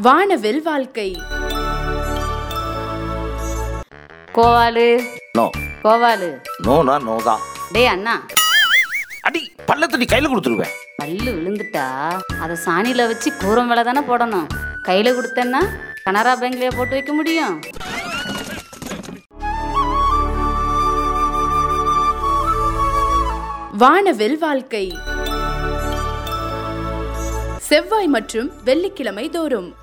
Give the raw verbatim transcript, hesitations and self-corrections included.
வானவில் வாழ்க்கை. கோவாலு நோ கோவாலு நோனா நோ தான். டேய் அண்ணா, அடி பள்ளத்தடி கையில கொடுத்துருவேன். பல்லு விழுந்துட்டா அதை சாணியில வச்சு கூரம் மேல தானே போடணும். கையில கொடுத்தேன்னா கனரா பேங்க்லயே போட்டு வைக்க முடியும். வானவில் வாழ்க்கை. செவ்வாய் மற்றும் வெள்ளிக்கிழமை தோறும்